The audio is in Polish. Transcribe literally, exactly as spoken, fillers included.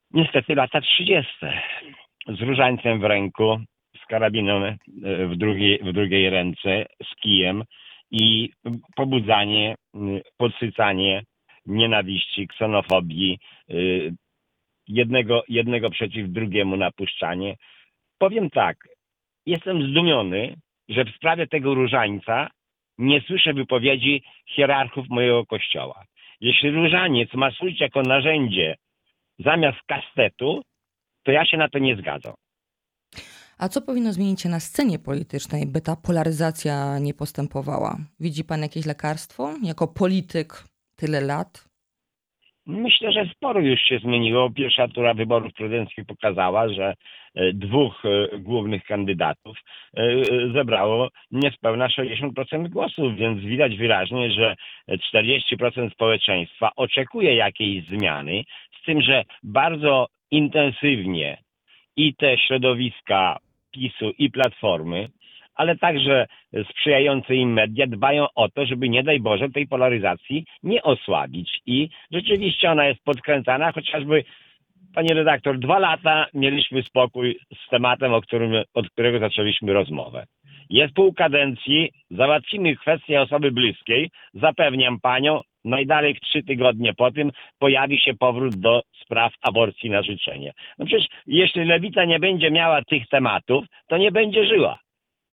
Niestety lata trzydzieste. Z różańcem w ręku, z karabinem e, w drugiej, w drugiej ręce, z kijem i pobudzanie, m, podsycanie nienawiści, ksenofobii, y, jednego, jednego przeciw drugiemu napuszczanie. Powiem tak, jestem zdumiony, że w sprawie tego różańca nie słyszę wypowiedzi hierarchów mojego kościoła. Jeśli różaniec ma służyć jako narzędzie zamiast kastetu, to ja się na to nie zgadzam. A co powinno zmienić się na scenie politycznej, by ta polaryzacja nie postępowała? Widzi pan jakieś lekarstwo? Jako polityk tyle lat? Myślę, że sporo już się zmieniło. Pierwsza tura wyborów prezydenckich pokazała, że e, dwóch e, głównych kandydatów e, e, zebrało niespełna sześćdziesiąt procent głosów, więc widać wyraźnie, że czterdzieści procent społeczeństwa oczekuje jakiejś zmiany, z tym, że bardzo intensywnie i te środowiska PiSu i Platformy, ale także sprzyjające im media dbają o to, żeby nie daj Boże tej polaryzacji nie osłabić. I rzeczywiście ona jest podkręcana, chociażby, pani redaktor, dwa lata mieliśmy spokój z tematem, o którym, od którego zaczęliśmy rozmowę. Jest pół kadencji, załatwimy kwestię osoby bliskiej, zapewniam panią, najdalej w trzy tygodnie po tym pojawi się powrót do spraw aborcji na życzenie. No przecież jeśli Lewica nie będzie miała tych tematów, to nie będzie żyła.